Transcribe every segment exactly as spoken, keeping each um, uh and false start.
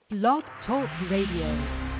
Blog Talk Radio.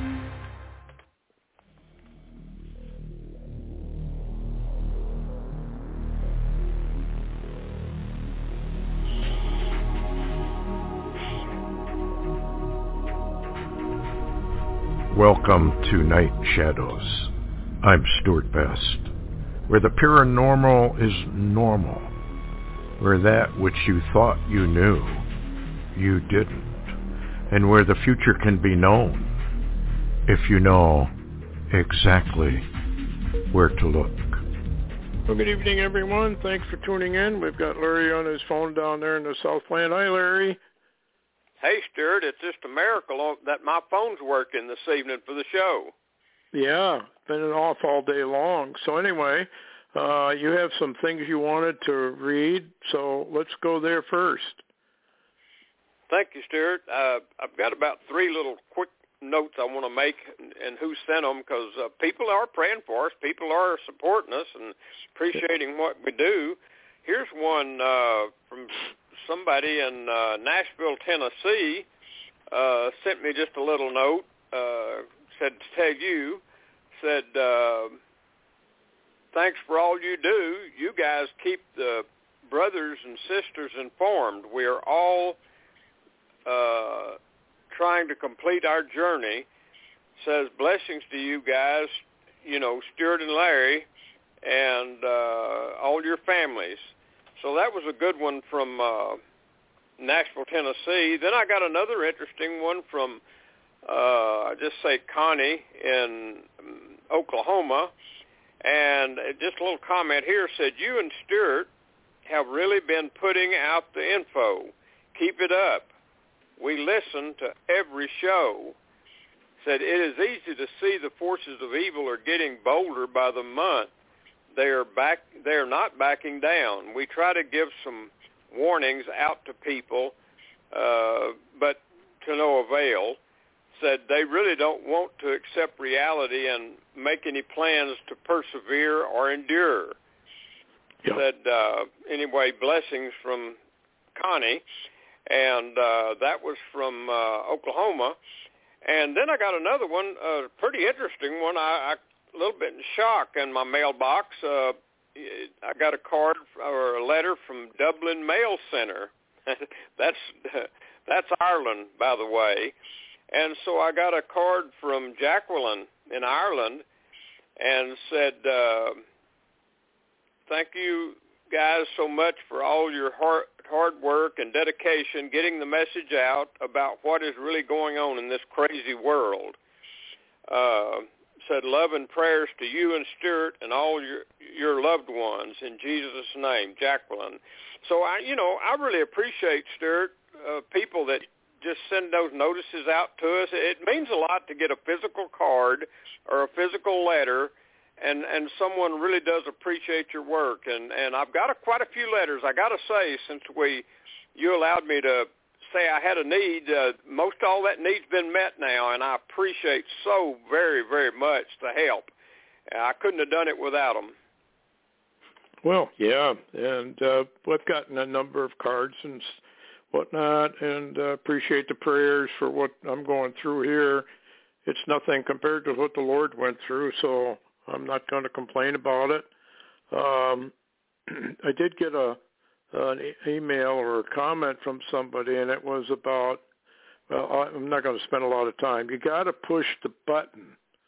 Welcome to Night Shadows. I'm Stuart Best, where the paranormal is normal, where that which you thought you knew, you didn't, and where the future can be known if you know exactly where to look. Well, good evening, everyone. Thanks for tuning in. We've got Larry on his phone down there in the Southland. Hi, Larry. Hey, Stuart, it's just a miracle that my phone's working this evening for the show. Yeah, been off all day long. So anyway, uh, you have some things you wanted to read, so let's go there first. Thank you, Stuart. Uh, I've got about three little quick notes I want to make and, and who sent them, because uh, people are praying for us. People are supporting us and appreciating what we do. Here's one uh, from somebody in uh, Nashville, Tennessee, uh, sent me just a little note, uh, said to tell you, said, uh, thanks for all you do. You guys keep the brothers and sisters informed. We are all uh, trying to complete our journey. Says, blessings to you guys, you know, Stuart and Larry, and uh, all your families. So that was a good one from uh, Nashville, Tennessee. Then I got another interesting one from, uh, I just say Connie in Oklahoma. And just a little comment here said, you and Stuart have really been putting out the info. Keep it up. We listen to every show. Said, it is easy to see the forces of evil are getting bolder by the month. They are back. They are not backing down. We try to give some warnings out to people, uh, but to no avail. Said they really don't want to accept reality and make any plans to persevere or endure. Yep. Said uh, anyway, blessings from Connie, and uh, that was from uh, Oklahoma. And then I got another one, a uh, pretty interesting one. I. I a little bit in shock in my mailbox. Uh, I got a card or a letter from Dublin Mail Center. that's that's Ireland, by the way. And so I got a card from Jacqueline in Ireland and said, uh, thank you guys so much for all your hard, hard work and dedication getting the message out about what is really going on in this crazy world. Uh said love and prayers to you and Stuart and all your your loved ones in Jesus' name, Jacqueline. So I, you know, I really appreciate, Stuart, uh, people that just send those notices out to us. It means a lot to get a physical card or a physical letter, and and someone really does appreciate your work. And and I've got a, quite a few letters. I got to say, since we you allowed me to say I had a need, uh, most all that need's been met now, and I appreciate so very, very much the help. I couldn't have done it without them. Well, yeah, and uh, we've gotten a number of cards and whatnot, and uh, appreciate the prayers for what I'm going through here. It's nothing compared to what the Lord went through, so I'm not going to complain about it. Um, I did get a an email or a comment from somebody, and it was about, well, I'm not going to spend a lot of time. You got to push the button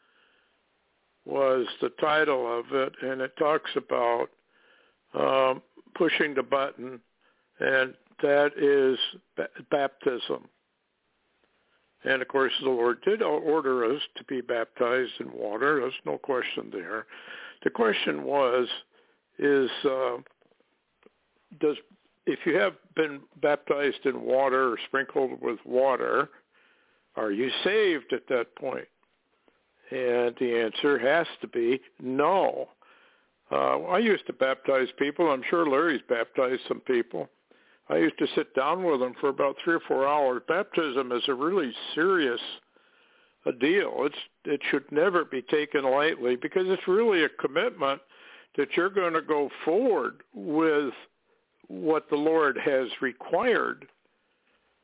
was the title of it, and it talks about um, pushing the button, and that is b- baptism. And, of course, the Lord did order us to be baptized in water. There's no question there. The question was, is... Uh, Does if you have been baptized in water or sprinkled with water, are you saved at that point? And the answer has to be no. Uh, I used to baptize people. I'm sure Larry's baptized some people. I used to sit down with them for about three or four hours. Baptism is a really serious a deal. It's it should never be taken lightly, because it's really a commitment that you're going to go forward with what the Lord has required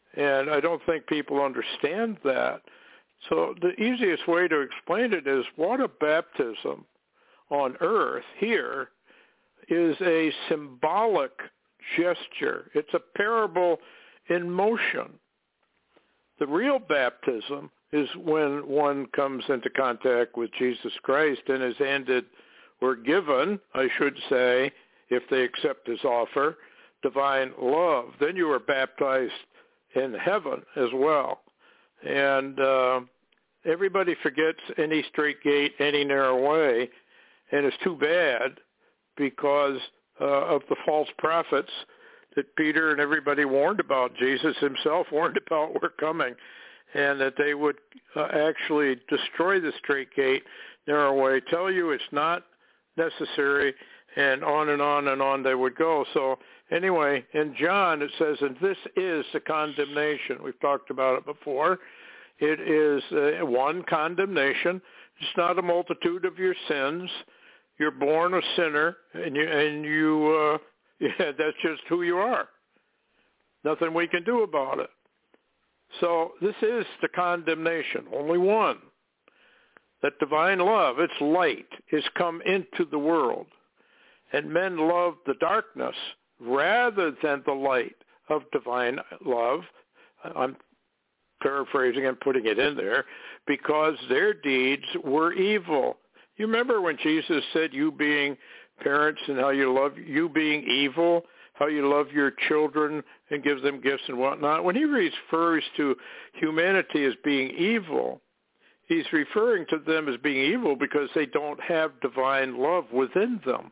And I don't think people understand that. So the easiest way to explain it is water baptism on earth here is a symbolic gesture. It's a parable in motion. The real baptism is when one comes into contact with Jesus Christ and is handed or given, I should say, if they accept his offer, divine love. Then you are baptized in heaven as well. And uh, everybody forgets any straight gate, any narrow way, and it's too bad because uh, of the false prophets that Peter and everybody warned about. Jesus himself warned about were coming, and that they would uh, actually destroy the straight gate, narrow way, tell you it's not necessary, and on and on and on they would go. So anyway, in John it says, and this is the condemnation. We've talked about it before. It is uh, one condemnation. It's not a multitude of your sins. You're born a sinner, and you, and you uh, yeah, that's just who you are. Nothing we can do about it. So this is the condemnation, only one. That divine love, its light, is come into the world. And men love the darkness rather than the light of divine love. I'm paraphrasing and putting it in there, because their deeds were evil. You remember when Jesus said, you being parents and how you love, you being evil, how you love your children and give them gifts and whatnot. When he refers to humanity as being evil, he's referring to them as being evil because they don't have divine love within them.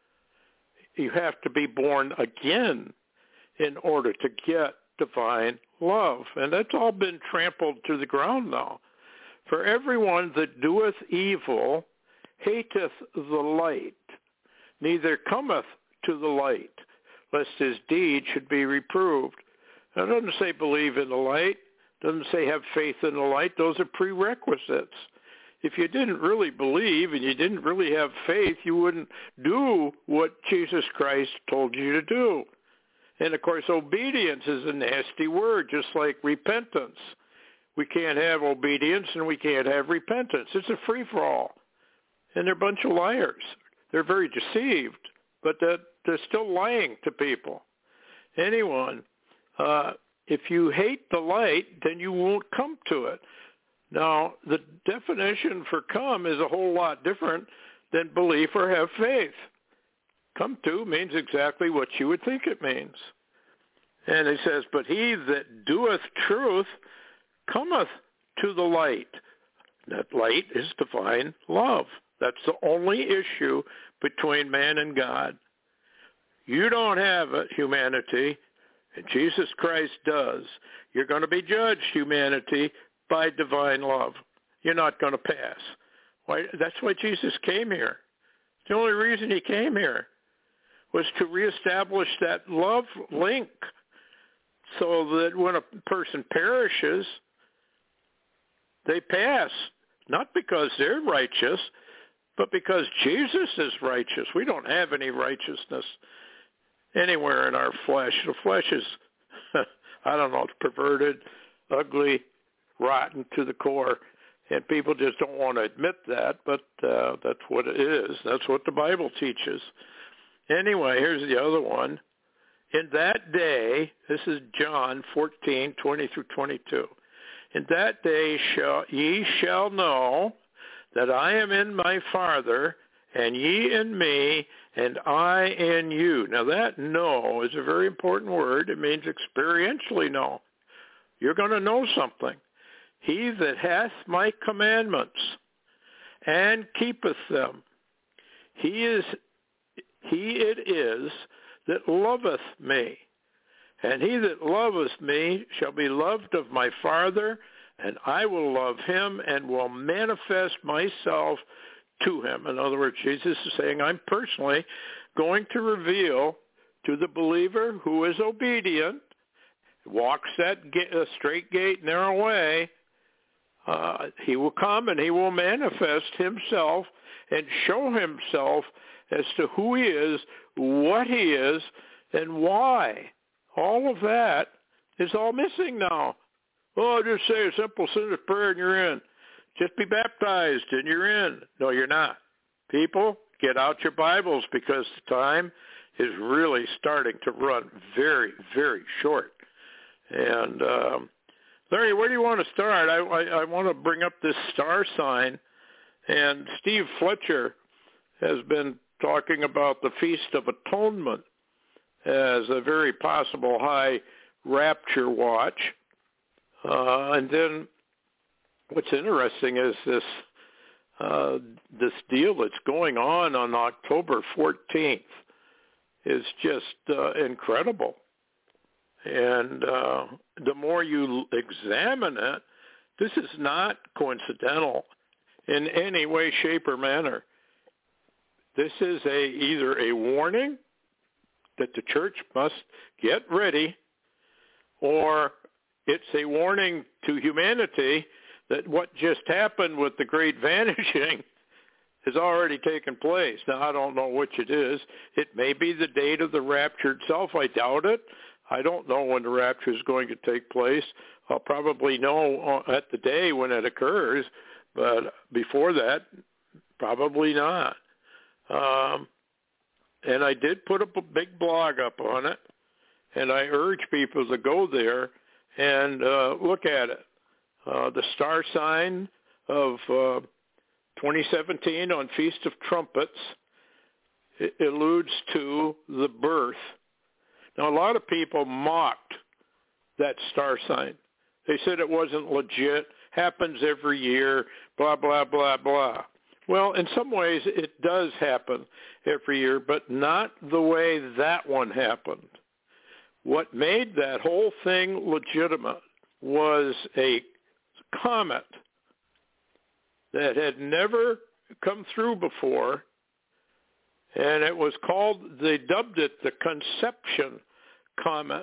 You have to be born again in order to get divine love. And that's all been trampled to the ground now. For everyone that doeth evil hateth the light, neither cometh to the light, lest his deed should be reproved. Now, it doesn't say believe in the light. It doesn't say have faith in the light. Those are prerequisites. If you didn't really believe and you didn't really have faith, you wouldn't do what Jesus Christ told you to do. And, of course, obedience is a nasty word, just like repentance. We can't have obedience and we can't have repentance. It's a free-for-all. And they're a bunch of liars. They're very deceived, but that they're still lying to people. Anyone, uh, if you hate the light, then you won't come to it. Now, the definition for come is a whole lot different than belief or have faith. Come to means exactly what you would think it means. And it says, but he that doeth truth cometh to the light. That light is divine love. That's the only issue between man and God. You don't have it, humanity, and Jesus Christ does. You're going to be judged, humanity, by divine love. You're not going to pass. Why? That's why Jesus came here. The only reason he came here was to reestablish that love link so that when a person perishes, they pass, not because they're righteous, but because Jesus is righteous. We don't have any righteousness anywhere in our flesh. The flesh is, I don't know, it's perverted, ugly, rotten to the core, and people just don't want to admit that, but uh, that's what it is. That's what the Bible teaches. Anyway, here's the other one. In that day, this is John fourteen, twenty through twenty-two. In that day shall ye shall know that I am in my Father, and ye in me, and I in you. Now that know is a very important word. It means experientially know. You're going to know something. He that hath my commandments and keepeth them, he is he it is that loveth me. And he that loveth me shall be loved of my Father, and I will love him and will manifest myself to him. In other words, Jesus is saying, I'm personally going to reveal to the believer who is obedient, walks that gate, uh, straight gate, narrow way, uh, he will come and he will manifest himself and show himself as to who he is, what he is, and why. All of that is all missing now. Oh, just say a simple sinner's prayer and you're in. Just be baptized and you're in. No, you're not. People, get out your Bibles because the time is really starting to run very, very short. And um, Larry, where do you want to start? I, I, I want to bring up this star sign. And Steve Fletcher has been talking about the Feast of Atonement as a very possible high rapture watch. Uh, and then what's interesting is this uh, this deal that's going on on October fourteenth is just uh, incredible. And uh, the more you examine it, this is not coincidental in any way, shape, or manner. This is a either a warning that the church must get ready, or it's a warning to humanity that what just happened with the great vanishing has already taken place. Now, I don't know which it is. It may be the date of the rapture itself. I doubt it. I don't know when the rapture is going to take place. I'll probably know at the day when it occurs, but before that, probably not. Um, and I did put up a big blog up on it, and I urge people to go there and uh, look at it. Uh, the star sign of uh, twenty seventeen on Feast of Trumpets, it alludes to the birth. Now, a lot of people mocked that star sign. They said it wasn't legit, happens every year, blah, blah, blah, blah. Well, in some ways it does happen every year, but not the way that one happened. What made that whole thing legitimate was a comet that had never come through before, and it was called, they dubbed it the Conception Comet.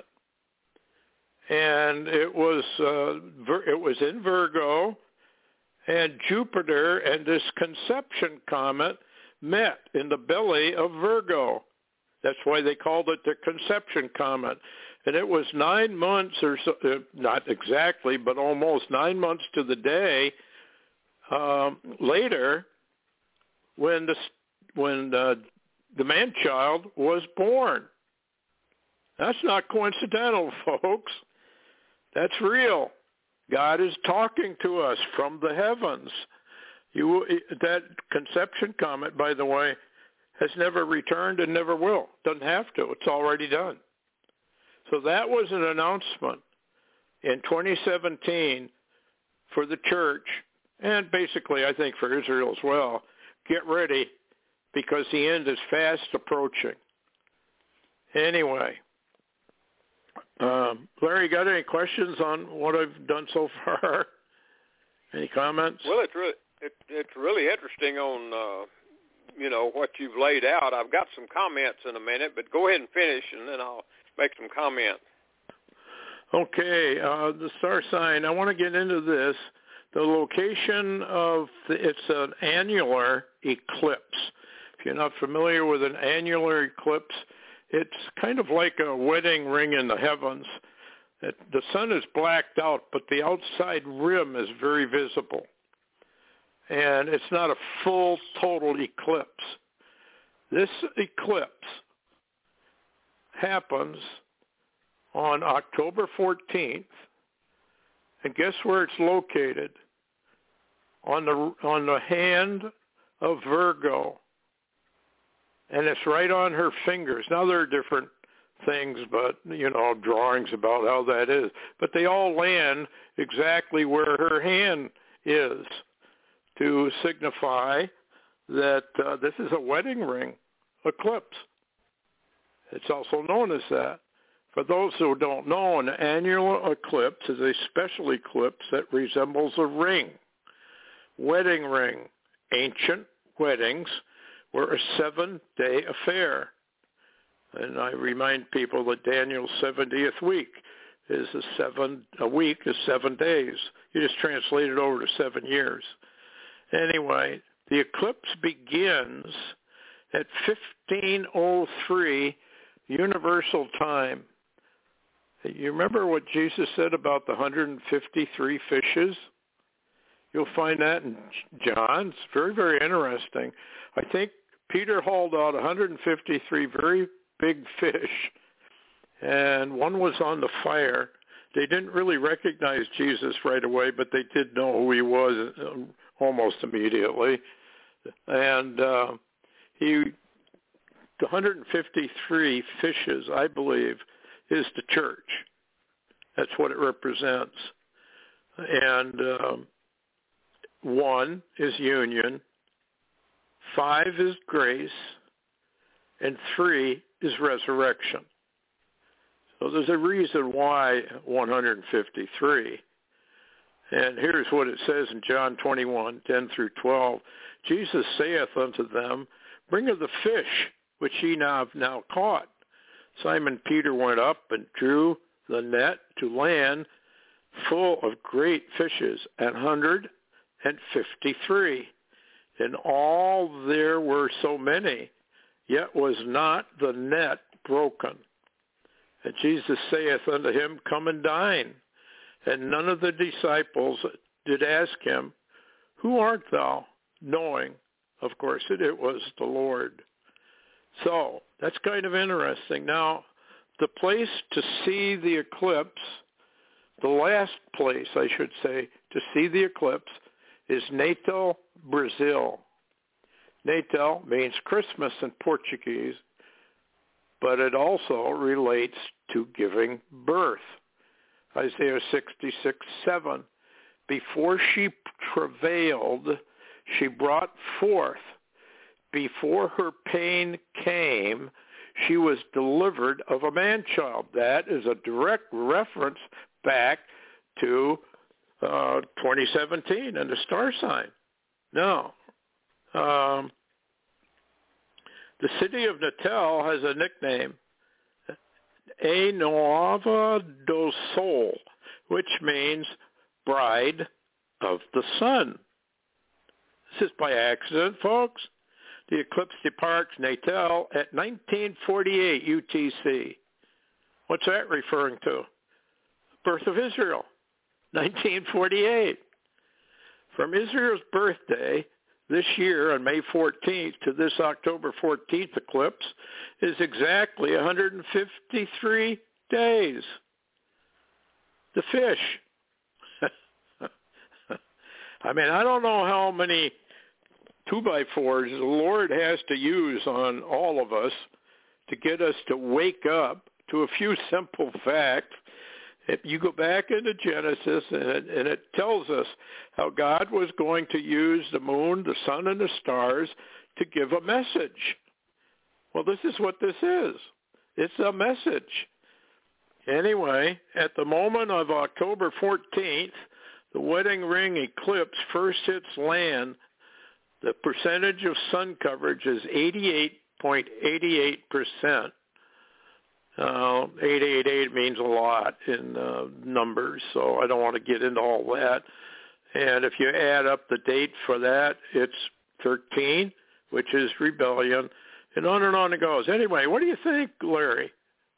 And it was uh, it was in Virgo, and Jupiter and this Conception Comet met in the belly of Virgo. That's why they called it the Conception Comet. And it was nine months or so, uh, not exactly, but almost nine months to the day um, later when the when uh, the man-child was born. That's not coincidental, folks. That's real. God is talking to us from the heavens. You, that Conception Comet, by the way, has never returned and never will. Doesn't have to. It's already done. So that was an announcement in twenty seventeen for the church, and basically I think for Israel as well. Get ready, because the end is fast approaching. Anyway, um, Larry, got any questions on what I've done so far? Any comments? Well, it's really, it, it's really interesting on, uh, you know, what you've laid out. I've got some comments in a minute, but go ahead and finish, and then I'll make some comments. Okay, uh, the star sign, I want to get into this. The location of, the, it's an annular eclipse. If you're not familiar with an annular eclipse, it's kind of like a wedding ring in the heavens. It, the sun is blacked out, but the outside rim is very visible. And it's not a full, total eclipse. This eclipse happens on October fourteenth, and guess where it's located? On the on the hand of Virgo, and it's right on her fingers. Now there are different things, but you know, drawings about how that is, but they all land exactly where her hand is to signify that uh, this is a wedding ring eclipse. It's also known as that. For those who don't know, an annular eclipse is a special eclipse that resembles a ring. Wedding ring. Ancient weddings were a seven-day affair. And I remind people that Daniel's seventieth week is a seven, a week is seven days. You just translate it over to seven years. Anyway, the eclipse begins at fifteen oh three Universal Time You remember what Jesus said about the one hundred fifty-three fishes? You'll find that in John. It's very, very interesting. I think Peter hauled out one hundred fifty-three very big fish, and one was on the fire. They didn't really recognize Jesus right away, but they did know who he was almost immediately. And uh, he, the one hundred fifty-three fishes, I believe, is the church. That's what it represents. And um, one is union, five is grace, and three is resurrection. So there's a reason why one hundred fifty-three. And here's what it says in John twenty-one, ten through twelve. Jesus saith unto them, bring of the fish which ye now have now caught. Simon Peter went up and drew the net to land full of great fishes, an hundred and fifty-three. And all there were so many, yet was not the net broken. And Jesus saith unto him, come and dine. And none of the disciples did ask him, who art thou? Knowing, of course, that it was the Lord. So that's kind of interesting. Now, the place to see the eclipse, the last place, I should say, to see the eclipse is Natal, Brazil. Natal means Christmas in Portuguese, but it also relates to giving birth. Isaiah sixty-six, seven. Before she travailed, she brought forth. Before her pain came, she was delivered of a man-child. That is a direct reference back to uh, twenty seventeen and the star sign. Now, um, the city of Natal has a nickname, A Nova do Sol, which means bride of the sun. This is by accident, folks. The eclipse departs Natal at nineteen forty-eight U T C. What's that referring to? Birth of Israel, nineteen forty-eight. From Israel's birthday this year on May fourteenth to this October fourteenth eclipse is exactly one hundred fifty-three days. The fish. I mean, I don't know how many two-by-fours the Lord has to use on all of us to get us to wake up to a few simple facts. If you go back into Genesis, and it, and it tells us how God was going to use the moon, the sun, and the stars to give a message. Well, this is what this is. It's a message. Anyway, at the moment of October fourteenth, the wedding ring eclipse first hits land. The percentage of sun coverage is eighty-eight point eight eight percent. Uh, eight eight eight means a lot in uh, numbers, so I don't want to get into all that. And if you add up the date for that, it's thirteen, which is rebellion, and on and on it goes. Anyway, what do you think, Larry?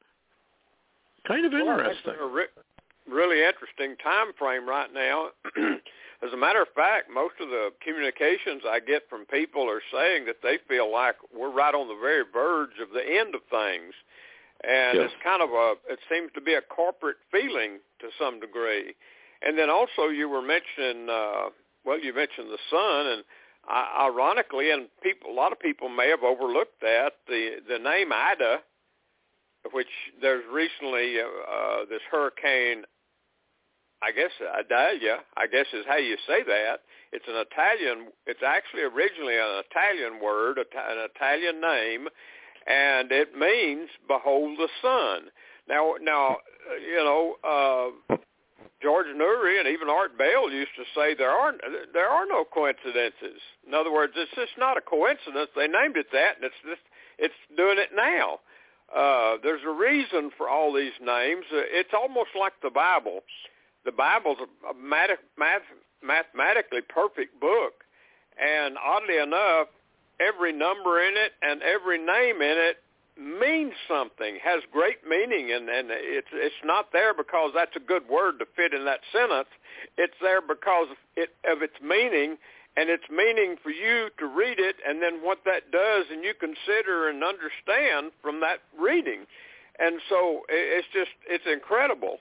Kind of interesting. Well, a re- really interesting time frame right now. As a matter of fact, most of the communications I get from people are saying that they feel like we're right on the very verge of the end of things. And yes. It's kind of a, it seems to be a corporate feeling to some degree. And then also you were mentioning, uh, well, you mentioned the sun, and uh, ironically, and people, a lot of people may have overlooked that, the, the name Ida, which there's recently uh, uh, this hurricane, I guess Idalia, I guess is how you say that. It's an Italian, it's actually originally an Italian word, an Italian name, and it means behold the sun. Now, now you know, uh, George Noory and even Art Bell used to say there are there are no coincidences. In other words, it's just not a coincidence. They named it that, and it's just it's doing it now. Uh, there's a reason for all these names. Uh, it's almost like the Bible. The Bible's a math, math, mathematically perfect book, and oddly enough, every number in it and every name in it means something, has great meaning, and, and it's it's not there because that's a good word to fit in that sentence. It's there because it, of its meaning, and its meaning for you to read it, and then what that does, and you consider and understand from that reading. And so it's just, it's incredible.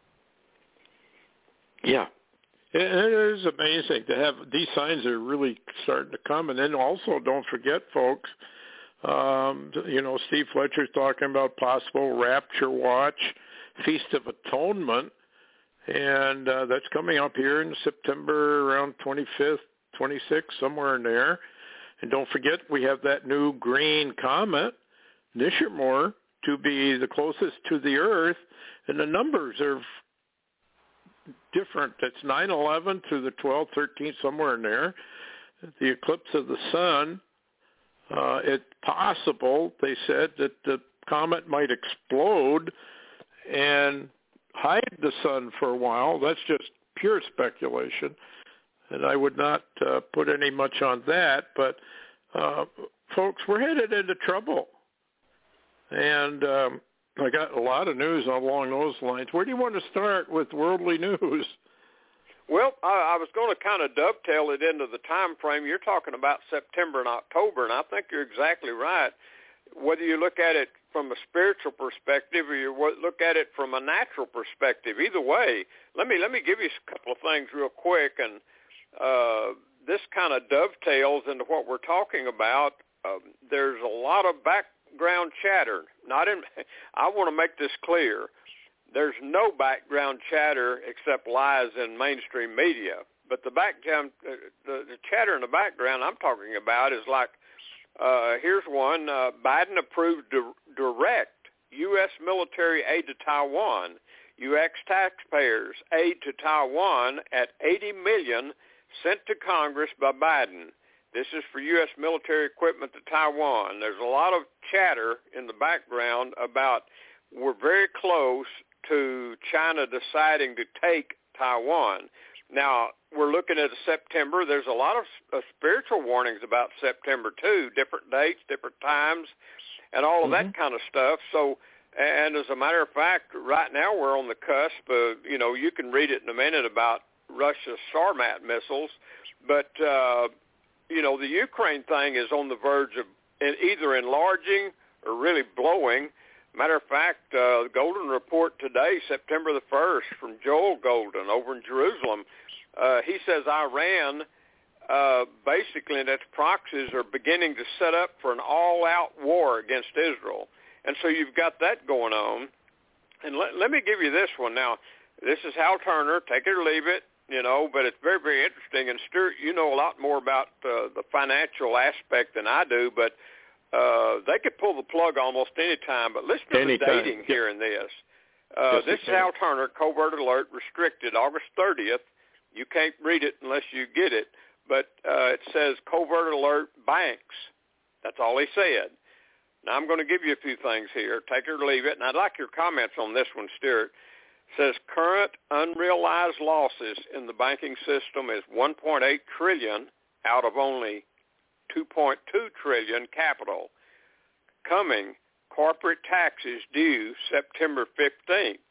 Yeah. It is amazing to have these signs that are really starting to come. And then also don't forget, folks, um, you know, Steve Fletcher's talking about possible Rapture Watch, Feast of Atonement, and uh, that's coming up here in September around twenty-fifth, twenty-sixth, somewhere in there. And don't forget, we have that new green comet, Nishamore, to be the closest to the Earth, and the numbers are different. It's nine eleven to the twelfth, thirteenth, somewhere in there. The eclipse of the sun, uh, it's possible, they said, that the comet might explode and hide the sun for a while. That's just pure speculation, and I would not uh, put any much on that. But, uh, folks, we're headed into trouble. And um, I got a lot of news along those lines. Where do you want to start with worldly news? Well, I, I was going to kind of dovetail it into the time frame. You're talking about September and October, and I think you're exactly right. Whether you look at it from a spiritual perspective or you look at it from a natural perspective, either way, let me let me give you a couple of things real quick, and uh, this kind of dovetails into what we're talking about. Uh, there's a lot of background chatter. Not in. I want to make this clear. There's no background chatter except lies in mainstream media. But the background, the, the chatter in the background I'm talking about is like, uh, here's one: uh, Biden approved di- direct U S military aid to Taiwan. U S taxpayers aid to Taiwan at eighty million dollars sent to Congress by Biden. This is for U S military equipment to Taiwan. There's a lot of chatter in the background about we're very close to China deciding to take Taiwan. Now, we're looking at September. There's a lot of uh, spiritual warnings about September, too, different dates, different times, and all of mm-hmm. that kind of stuff. So, and as a matter of fact, right now we're on the cusp of, you know, you can read it in a minute about Russia's Sarmat missiles, but, uh, you know, the Ukraine thing is on the verge of either enlarging or really blowing. Matter of fact, uh, the Golden Report today, September the first, from Joel Golden over in Jerusalem, uh, he says Iran, uh, basically, and its proxies are beginning to set up for an all-out war against Israel. And so you've got that going on. And let, let me give you this one. Now, this is Hal Turner, take it or leave it, you know, but it's very, very interesting. And, Stuart, you know a lot more about uh, the financial aspect than I do, but Uh, they could pull the plug almost any time, but listen to Anytime. the dating here in this. Uh, yes, this is Hal Turner, covert alert, restricted, August thirtieth. You can't read it unless you get it, but uh, it says covert alert banks. That's all he said. Now, I'm going to give you a few things here. Take it or leave it, and I'd like your comments on this one, Stuart. It says current unrealized losses in the banking system is one point eight trillion dollars out of only two point two trillion dollars capital. Coming, corporate taxes due September fifteenth.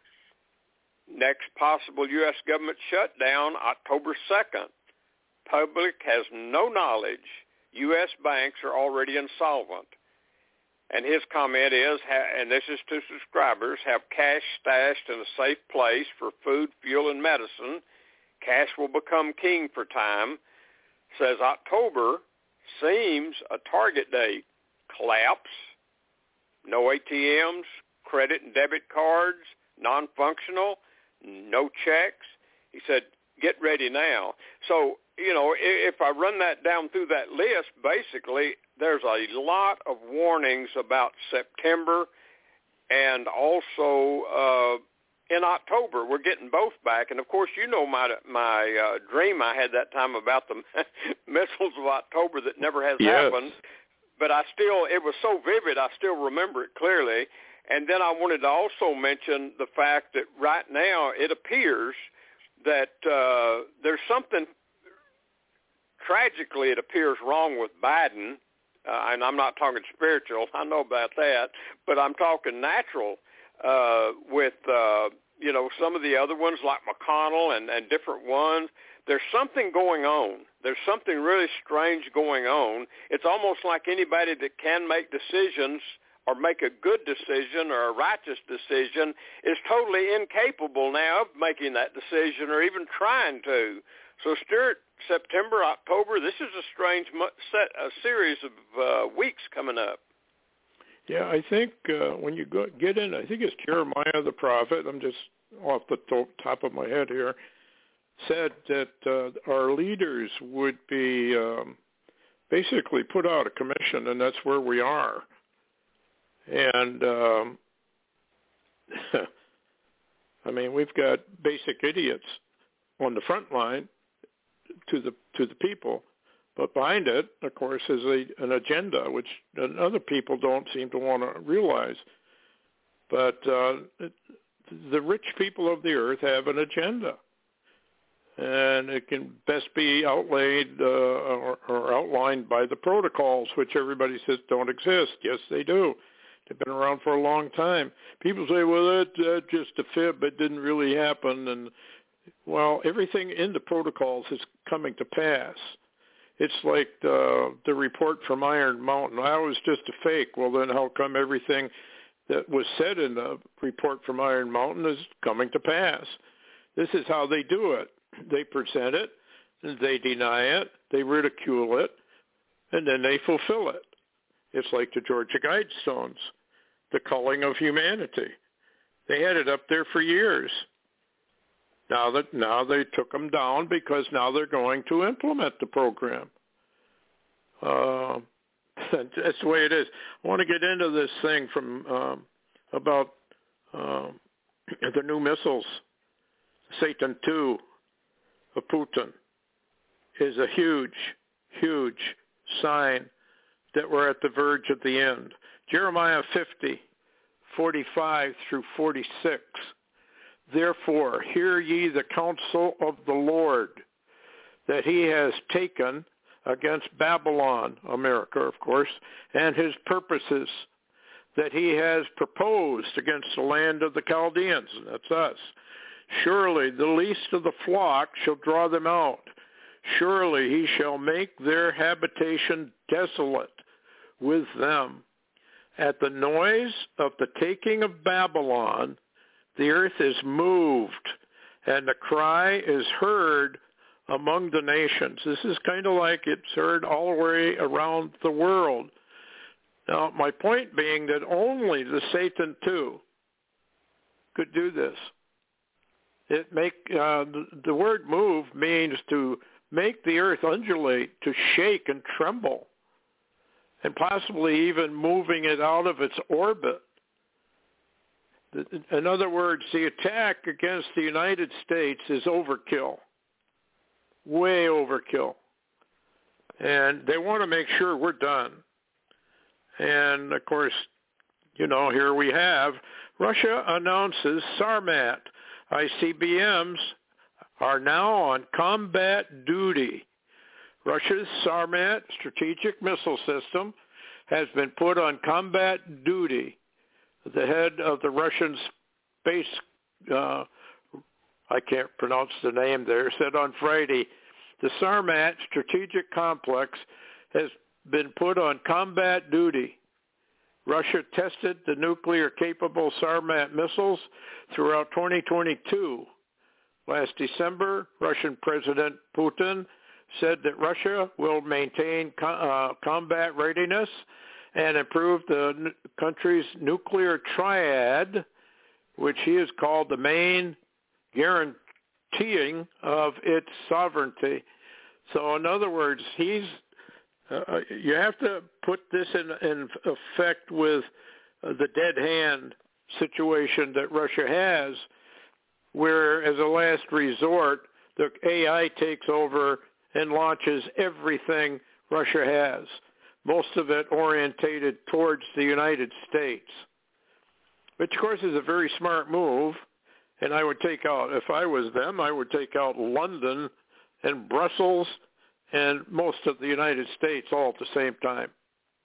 Next possible U S government shutdown, October second. Public has no knowledge. U S banks are already insolvent. And his comment is, and this is to subscribers, have cash stashed in a safe place for food, fuel, and medicine. Cash will become king for time. Says October seems a target date. Collapse, no A T Ms, credit and debit cards, non-functional, no checks. He said, get ready now. So, you know, if I run that down through that list, basically there's a lot of warnings about September and also uh, in October. We're getting both back. And, of course, you know my my uh, dream I had that time about the missiles of October that never has yes. happened. But I still, it was so vivid, I still remember it clearly. And then I wanted to also mention the fact that right now it appears that uh, there's something, tragically it appears, wrong with Biden uh, and I'm not talking spiritual, I know about that, but I'm talking natural uh, with, uh, you know, some of the other ones like McConnell and, and different ones. There's something going on. There's something really strange going on. It's almost like anybody that can make decisions or make a good decision or a righteous decision is totally incapable now of making that decision or even trying to. So, Stuart, September, October, this is a strange set, a series of uh, weeks coming up. Yeah, I think uh, when you go, get in, I think it's Jeremiah the prophet, I'm just off the to- top of my head here, said that uh, our leaders would be um, basically put out of commission, and that's where we are. And, um, I mean, we've got basic idiots on the front line to the to the people, but behind it, of course, is a, an agenda, which other people don't seem to want to realize. But uh, it, the rich people of the earth have an agenda, and it can best be outlaid uh, or, or outlined by the protocols, which everybody says don't exist. Yes, they do. They've been around for a long time. People say, well, that, that's just a fib. It didn't really happen. And, well, everything in the protocols is coming to pass. It's like the, the report from Iron Mountain. I was just a fake. Well, then how come everything that was said in the report from Iron Mountain is coming to pass? This is how they do it. They present it, they deny it, they ridicule it, and then they fulfill it. It's like the Georgia Guidestones, the culling of humanity. They had it up there for years. Now that now they took them down because now they're going to implement the program. Uh, that's the way it is. I want to get into this thing from um, about um, the new missiles. Satan two of Putin is a huge, huge sign that we're at the verge of the end. Jeremiah fifty, forty-five through forty-six. Therefore, hear ye the counsel of the Lord, that he has taken against Babylon, America, of course, and his purposes that he has proposed against the land of the Chaldeans, and that's us. Surely the least of the flock shall draw them out. Surely he shall make their habitation desolate with them. At the noise of the taking of Babylon, the earth is moved, and the cry is heard among the nations. This is kind of like it's heard all the way around the world. Now, my point being that only the Satan two could do this. It make uh, the, the word move means to make the earth undulate, to shake and tremble, and possibly even moving it out of its orbit. In other words, the attack against the United States is overkill, way overkill. And they want to make sure we're done. And, of course, you know, here we have Russia announces Sarmat. I C B Ms are now on combat duty. Russia's Sarmat strategic missile system has been put on combat duty. The head of the Russian space, uh, I can't pronounce the name there, said on Friday, the Sarmat strategic complex has been put on combat duty. Russia tested the nuclear-capable Sarmat missiles throughout twenty twenty-two. Last December, Russian President Putin said that Russia will maintain co- uh, combat readiness and improve the n- country's nuclear triad, which he has called the main guaranteeing of its sovereignty. So in other words, he's uh, you have to put this in, in effect with uh, the dead hand situation that Russia has, where as a last resort, the A I takes over and launches everything Russia has, most of it orientated towards the United States, which, of course, is a very smart move. And I would take out, if I was them, I would take out London and Brussels and most of the United States all at the same time.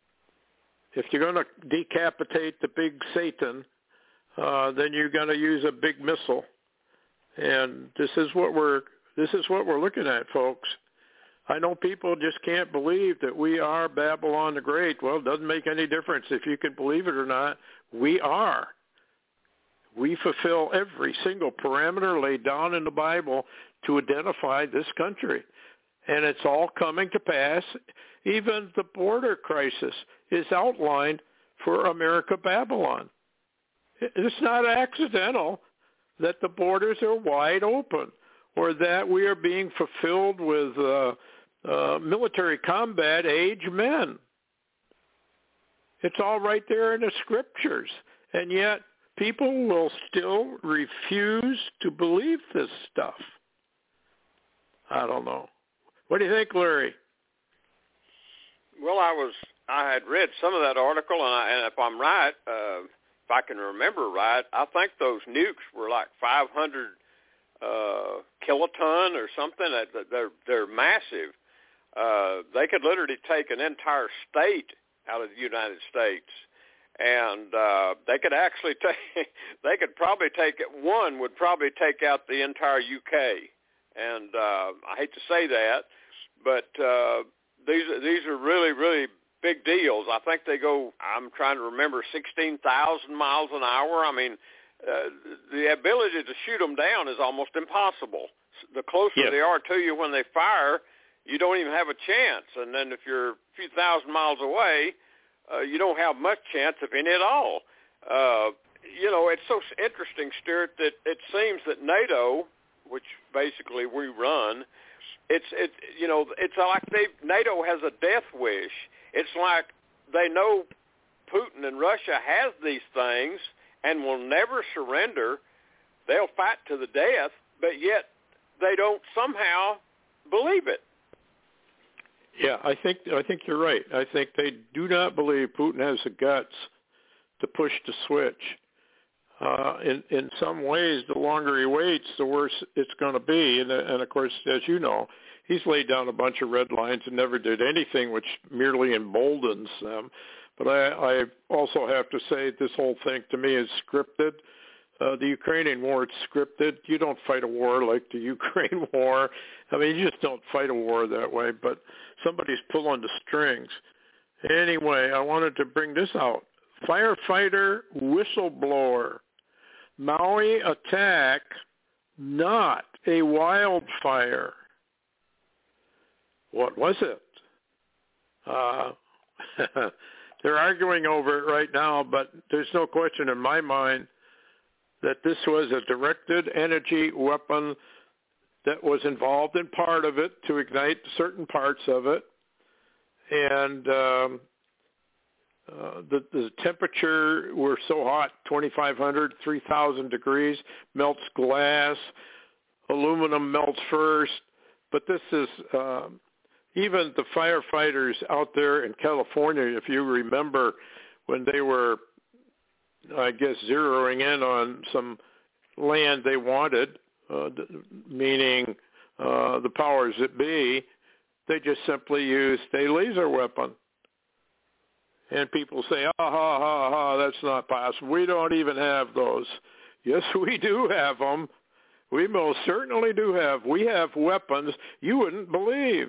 if you're going to decapitate the big Satan, uh, then you're going to use a big missile. And this is what we're this is what we're looking at, folks. I know people just can't believe that we are Babylon the Great. Well, it doesn't make any difference if you can believe it or not. We are. We fulfill every single parameter laid down in the Bible to identify this country. And it's all coming to pass. Even the border crisis is outlined for America Babylon. It's not accidental that the borders are wide open or that we are being fulfilled with uh, uh, military combat age men. It's all right there in the scriptures. And yet people will still refuse to believe this stuff. I don't know. What do you think, Larry? Well, I was I had read some of that article, and, I, and if I'm right, uh, if I can remember right, I think those nukes were like five hundred uh, kiloton or something. They're they're massive. Uh, they could literally take an entire state out of the United States, and uh, they could actually take. They could probably take it. One would probably take out the entire U K. And uh, I hate to say that, but uh, these these are really really big deals. I think they go. I'm trying to remember sixteen thousand miles an hour. I mean, uh, the ability to shoot them down is almost impossible. The closer yeah. they are to you when they fire, you don't even have a chance. And then if you're a few thousand miles away, uh, you don't have much chance, if any at all. Uh, you know, it's so interesting, Stuart, that it seems that NATO, which basically we run, it's it you know it's like they NATO has a death wish. It's like they know Putin and Russia has these things and will never surrender. They'll fight to the death, but yet they don't somehow believe it. Yeah, I think I think you're right. I think they do not believe Putin has the guts to push the switch. Uh, in, in some ways, the longer he waits, the worse it's going to be. And, and, of course, as you know, he's laid down a bunch of red lines and never did anything which merely emboldens them. But I, I also have to say this whole thing to me is scripted. Uh, the Ukrainian war, it's scripted. You don't fight a war like the Ukraine war. I mean, you just don't fight a war that way, but somebody's pulling the strings. Anyway, I wanted to bring this out. Firefighter whistleblower. Maui attack, not a wildfire. What was it? Uh, they're arguing over it right now, but there's no question in my mind that this was a directed energy weapon that was involved in part of it to ignite certain parts of it. And um, uh, the, the temperature were so hot, twenty-five hundred, three thousand degrees, melts glass, aluminum melts first. But this is, uh, even the firefighters out there in California, if you remember when they were, I guess, zeroing in on some land they wanted, uh, meaning uh, the powers that be, they just simply used a laser weapon. And people say, ah, ha, ha, ha, that's not possible. We don't even have those. Yes, we do have them. We most certainly do have. We have weapons you wouldn't believe.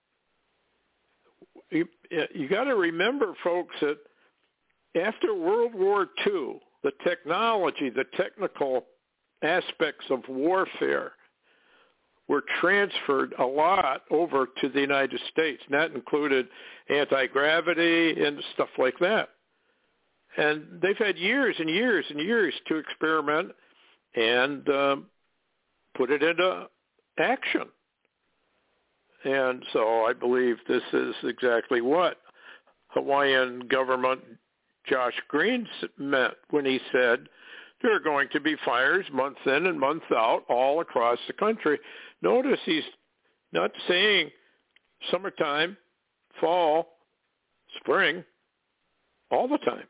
You, you got to remember, folks, that after World War Two, the technology, the technical aspects of warfare were transferred a lot over to the United States, and that included anti-gravity and stuff like that. And they've had years and years and years to experiment and um, put it into action. And so I believe this is exactly what Hawaiian government Josh Green meant when he said there are going to be fires months in and months out all across the country. Notice he's not saying summertime, fall, spring, all the time.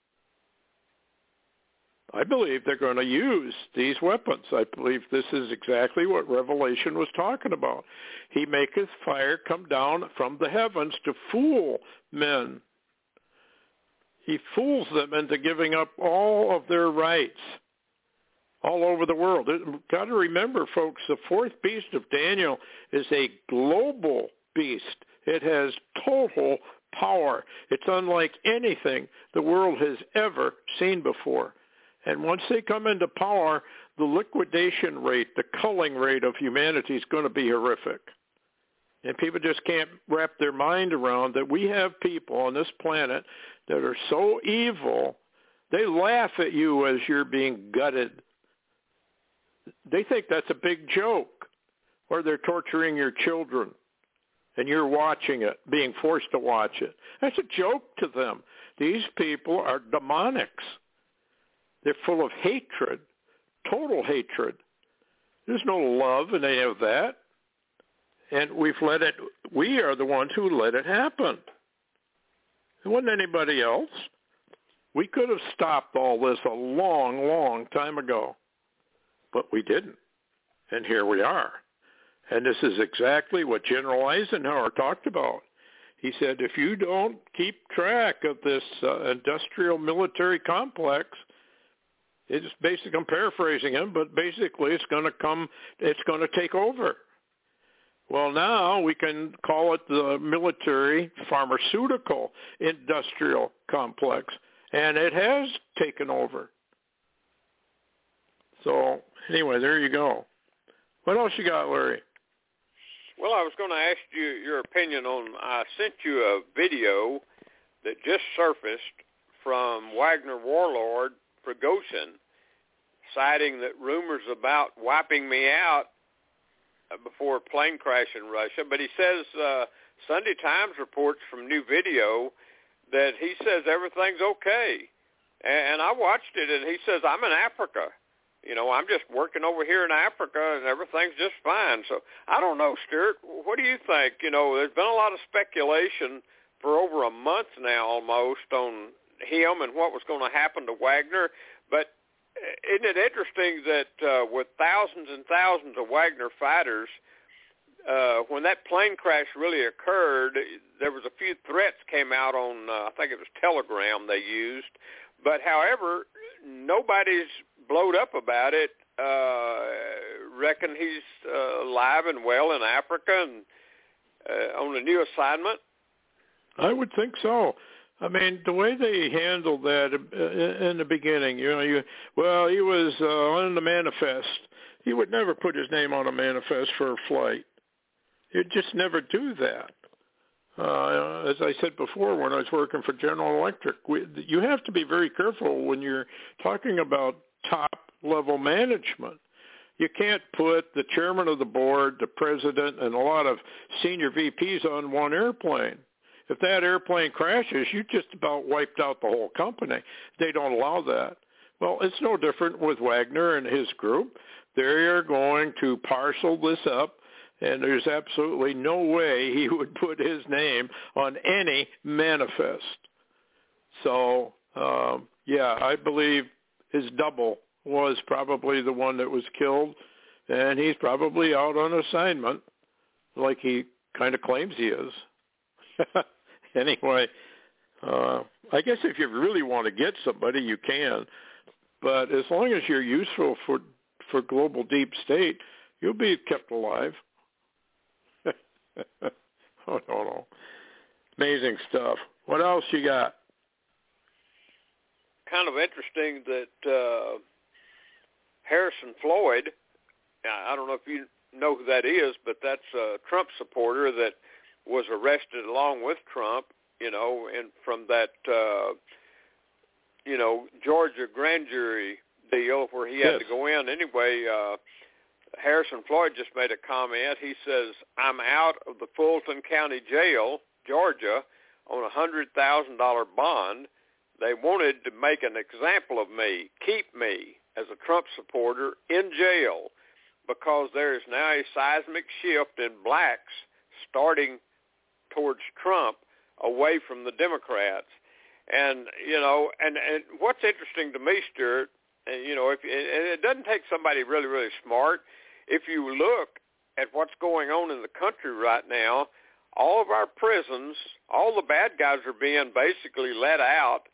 I believe they're going to use these weapons. I believe this is exactly what Revelation was talking about. He maketh fire come down from the heavens to fool men. he fools them into giving up all of their rights all over the world. Got to remember, folks, the fourth beast of Daniel is a global beast. It has total power. It's unlike anything the world has ever seen before. And once they come into power, the liquidation rate, the culling rate of humanity is going to be horrific. And people just can't wrap their mind around that we have people on this planet that are so evil, they laugh at you as you're being gutted. They think that's a big joke. Or they're torturing your children, and you're watching it, being forced to watch it. That's a joke to them. These people are demonics. They're full of hatred, total hatred. There's no love in any of that. And we've let it, we are the ones who let it happen. It wasn't anybody else. We could have stopped all this a long, long time ago, but we didn't. And here we are. And this is exactly what General Eisenhower talked about. He said, if you don't keep track of this uh, industrial military complex, it's basically, I'm paraphrasing him, but basically it's going to come, it's going to take over. Well, now we can call it the military pharmaceutical industrial complex, and it has taken over. So anyway, there you go. What else you got, Larry? Well, I was going to ask you your opinion on, I sent you a video that just surfaced from Wagner warlord Prigozhin, citing that rumors about wiping me out before a plane crash in Russia. But he says, uh, Sunday Times reports from new video that he says everything's okay. And I watched it, and he says, I'm in Africa. You know, I'm just working over here in Africa, and everything's just fine. So I don't know, Stuart. What do you think? You know, there's been a lot of speculation for over a month now almost on him and what was going to happen to Wagner. But isn't it interesting that uh, with thousands and thousands of Wagner fighters, uh, when that plane crash really occurred, there was a few threats came out on, uh, I think it was Telegram they used. But, however, nobody's blowed up about it. Uh, reckon he's uh, alive and well in Africa and uh, on a new assignment? I would think so. I mean, the way they handled that in the beginning, you know, you well, he was uh, on the manifest. He would never put his name on a manifest for a flight. He'd just never do that. Uh, as I said before, when I was working for General Electric, we, you have to be very careful when you're talking about top-level management. You can't put the chairman of the board, the president, and a lot of senior V Ps on one airplane. If that airplane crashes, you just about wiped out the whole company. They don't allow that. Well, it's no different with Wagner and his group. They are going to parcel this up, and there's absolutely no way he would put his name on any manifest. So, um, yeah, I believe his double was probably the one that was killed, and he's probably out on assignment like he kind of claims he is. Anyway, uh, I guess if you really want to get somebody, you can. But as long as you're useful for for global deep state, you'll be kept alive. oh, no, no. Amazing stuff. What else you got? Kind of interesting that uh, Harrison Floyd, I don't know if you know who that is, but that's a Trump supporter that was arrested along with Trump, you know, and from that, uh, you know, Georgia grand jury deal where he had yes. to go in. Anyway, uh, Harrison Floyd just made a comment. He says, I'm out of the Fulton County Jail, Georgia, on a one hundred thousand dollars bond. They wanted to make an example of me, keep me as a Trump supporter in jail because there is now a seismic shift in blacks starting towards Trump away from the Democrats. And, you know, and, and what's interesting to me, Stuart, and, you know, if and it doesn't take somebody really, really smart. If you look at what's going on in the country right now, all of our prisons, all the bad guys are being basically let out,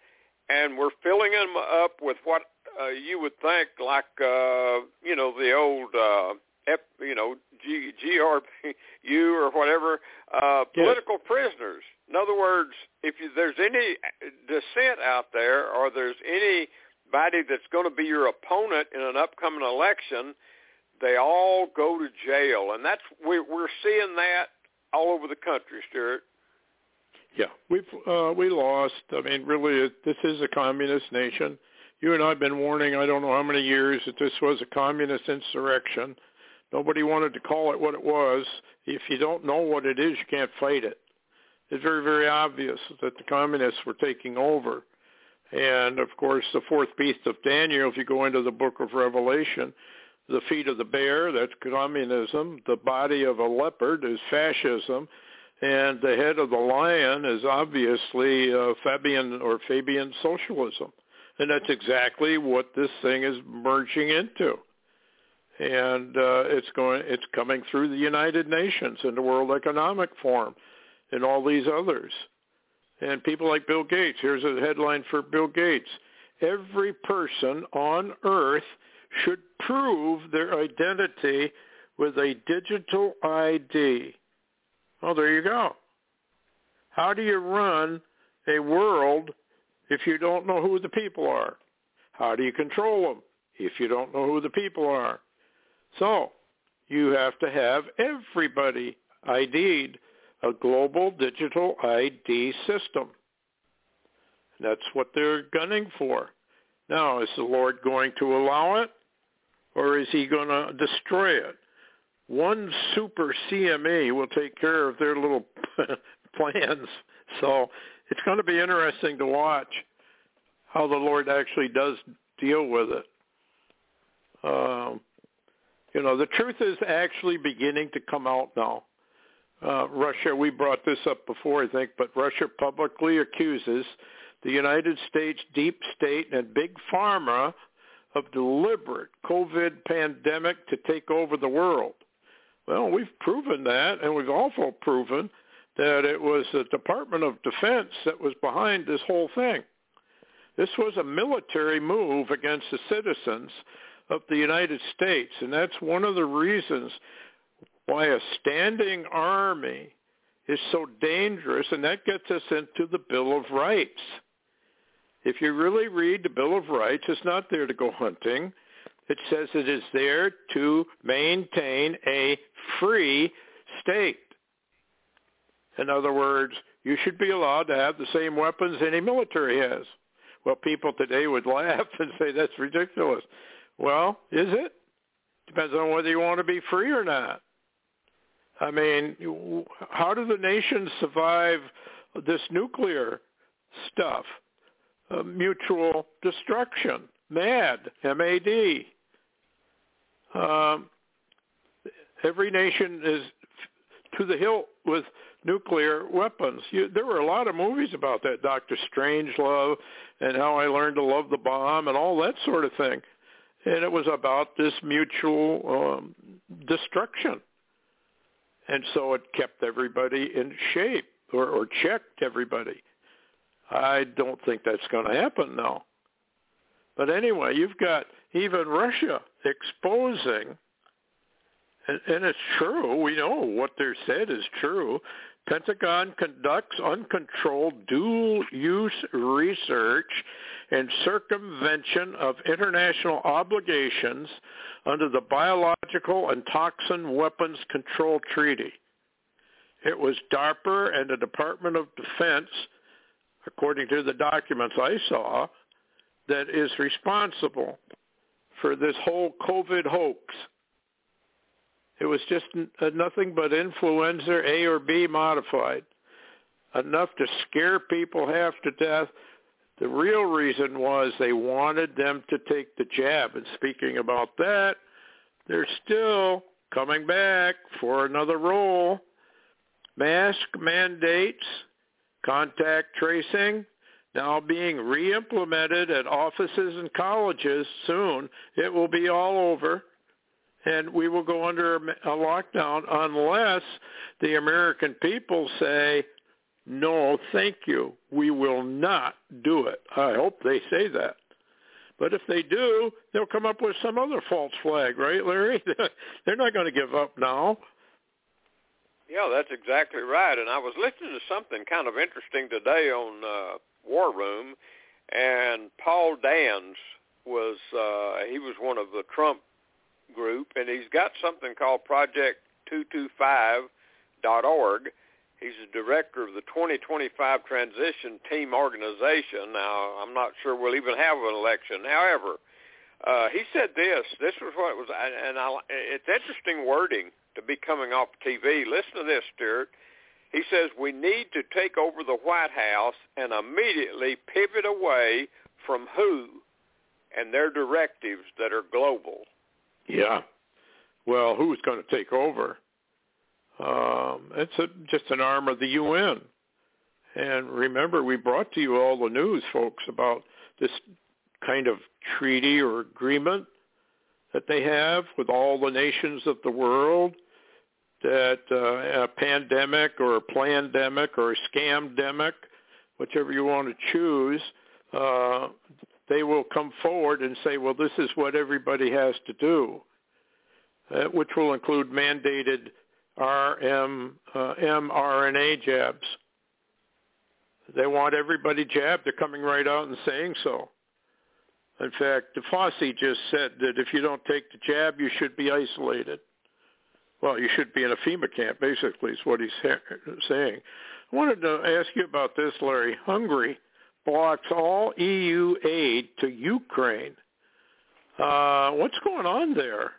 and we're filling them up with what uh, you would think like, uh, you know, the old, uh, F, you know, G, G R U or whatever, uh, political yes. prisoners. In other words, if you, there's any dissent out there or there's anybody that's going to be your opponent in an upcoming election, they all go to jail. And that's we, we're seeing that all over the country, Stuart. Yeah, we've uh, we lost. I mean, really, this is a communist nation. You and I have been warning, I don't know how many years, that this was a communist insurrection. Nobody wanted to call it what it was. If you don't know what it is, you can't fight it. It's very, very obvious that the communists were taking over. And, of course, the fourth beast of Daniel, if you go into the book of Revelation, the feet of the bear, that's communism. The body of a leopard is fascism. And the head of the lion is obviously uh, Fabian or Fabian socialism. And that's exactly what this thing is merging into. And uh, it's going, it's coming through the United Nations and the World Economic Forum and all these others. And people like Bill Gates, here's a headline for Bill Gates. Every person on earth should prove their identity with a digital I D. Well, there you go. How do you run a world if you don't know who the people are? How do you control them if you don't know who the people are? So you have to have everybody I D'd, a global digital I D system. That's what they're gunning for. Now, is the Lord going to allow it, or is he going to destroy it? One super C M E will take care of their little plans. So it's going to be interesting to watch how the Lord actually does deal with it. Um, you know, the truth is actually beginning to come out now. Uh, Russia, we brought this up before, I think, but Russia publicly accuses the United States deep state and big pharma of deliberate COVID pandemic to take over the world. Well, we've proven that, and we've also proven that it was the Department of Defense that was behind this whole thing. This was a military move against the citizens of the United States, and that's one of the reasons why a standing army is so dangerous, and that gets us into the Bill of Rights. If you really read the Bill of Rights, it's not there to go hunting. It says it is there to maintain a free state. In other words, you should be allowed to have the same weapons any military has. Well, people today would laugh and say that's ridiculous. Well, is it? Depends on whether you want to be free or not. I mean, how do the nations survive this nuclear stuff? Uh, mutual destruction, MAD, M A D. Um, every nation is to the hilt with nuclear weapons. You, there were a lot of movies about that, Doctor Strangelove, and How I Learned to Love the Bomb, and all that sort of thing. And it was about this mutual um, destruction. And so it kept everybody in shape, or, or checked everybody. I don't think that's going to happen now. But anyway, you've got even Russia exposing, and, and it's true, we know what they're said is true, Pentagon conducts uncontrolled dual-use research and circumvention of international obligations under the Biological and Toxin Weapons Control Treaty. It was DARPA and the Department of Defense, according to the documents I saw, that is responsible for this whole COVID hoax. It was just nothing but influenza A or B modified, enough to scare people half to death. The real reason was they wanted them to take the jab. And speaking about that, they're still coming back for another role. Mask mandates, contact tracing, now being re-implemented at offices and colleges soon. It will be all over, and we will go under a lockdown unless the American people say, no, thank you. We will not do it. I hope they say that. But if they do, they'll come up with some other false flag, right, Larry? They're not going to give up now. Yeah, that's exactly right. And I was listening to something kind of interesting today on uh, War Room, and Paul Dans was, uh, he was one of the Trump group, and he's got something called Project two two five dot org. He's the director of the twenty twenty-five Transition Team Organization. Now, I'm not sure we'll even have an election. However, uh, he said this. This was what it was, and I, it's interesting wording to be coming off T V. Listen to this, Stuart. He says, we need to take over the White House and immediately pivot away from W H O and their directives that are global. Yeah. Well, who's going to take over? Um, it's a, just an arm of the U N. And remember, we brought to you all the news, folks, about this kind of treaty or agreement that they have with all the nations of the world, that uh, a pandemic or a plandemic or a scamdemic, whichever you want to choose, uh, they will come forward and say, well, this is what everybody has to do, uh, which will include mandated R M, uh, mRNA jabs. They want everybody jabbed. They're coming right out and saying so. In fact, Fauci just said that if you don't take the jab, you should be isolated. Well, you should be in a FEMA camp, basically, is what he's ha- saying. I wanted to ask you about this, Larry. Hungary blocks all E U aid to Ukraine. Uh, what's going on there?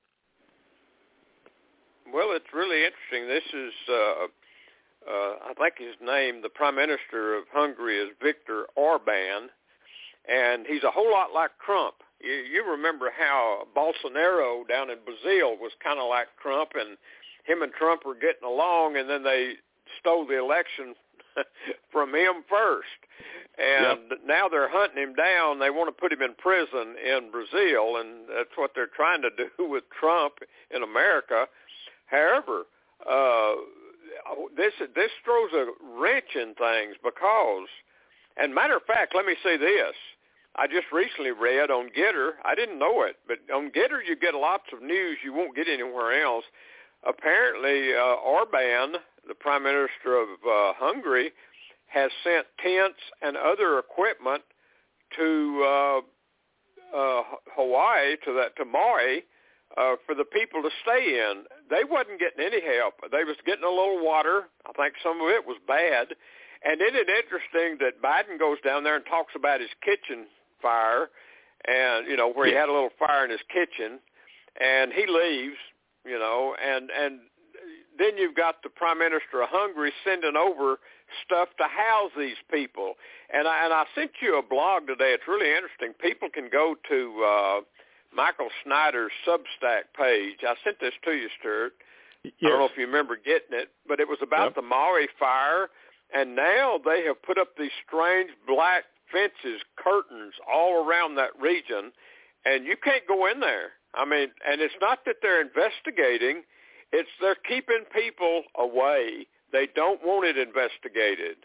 Well, it's really interesting. This is, uh, uh, I think his name, the Prime Minister of Hungary is Viktor Orban, and he's a whole lot like Trump. You, you remember how Bolsonaro down in Brazil was kind of like Trump, and him and Trump were getting along, and then they stole the election from him first. And yep. Now they're hunting him down. They want to put him in prison in Brazil, and that's what they're trying to do with Trump in America. However, uh, this this throws a wrench in things because, and matter of fact, let me say this. I just recently read on Getter, I didn't know it, but on Getter you get lots of news you won't get anywhere else. Apparently, uh, Orban, the Prime Minister of uh, Hungary, has sent tents and other equipment to uh, uh, Hawaii, to that to Maui, uh, for the people to stay in. They wasn't getting any help. They was getting a little water. I think some of it was bad. And isn't it interesting that Biden goes down there and talks about his kitchen fire, and you know where he had a little fire in his kitchen, and he leaves, you know, and and then you've got the Prime Minister of Hungary sending over stuff to house these people. And I, and I sent you a blog today. It's really interesting. People can go to uh, Michael Snyder's Substack page. I sent this to you, Stuart. Yes. I don't know if you remember getting it, but it was about yep. the Maui fire. And now they have put up these strange black fences, curtains all around that region, and you can't go in there. I mean, and it's not that they're investigating. It's they're keeping people away. They don't want it investigated.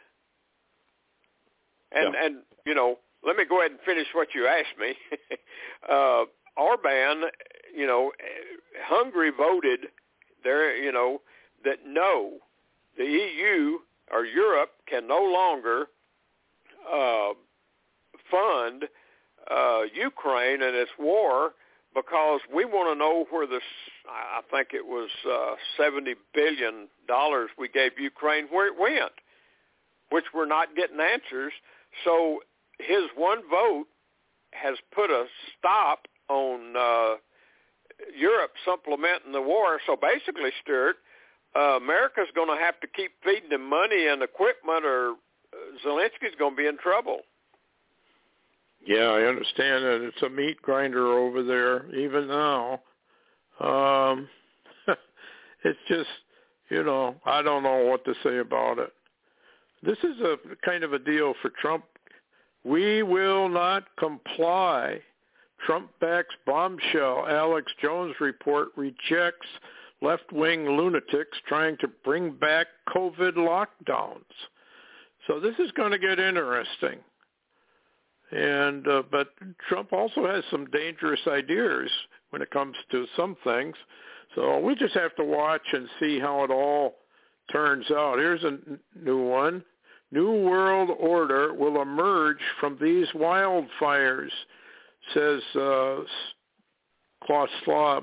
And, yeah. and you know, let me go ahead and finish what you asked me. uh, Orban, you know, Hungary voted there, you know, that no, the E U or Europe can no longer uh, fund uh, Ukraine and its war because we want to know where this, I think it was uh, seventy billion dollars we gave Ukraine, where it went, which we're not getting answers. So his one vote has put a stop on uh, Europe supplementing the war. So basically, Stuart, uh, America's going to have to keep feeding them money and equipment, or Zelensky's going to be in trouble. Yeah, I understand that it's a meat grinder over there even now. Um, it's just, you know, I don't know what to say about it. This is a kind of a deal for Trump. We will not comply. Trump backs bombshell. Alex Jones report rejects left-wing lunatics trying to bring back COVID lockdowns. So this is going to get interesting. And uh, but Trump also has some dangerous ideas when it comes to some things. So we just have to watch and see how it all turns out. Here's a n- new one. New world order will emerge from these wildfires, says uh, Klaus Schwab.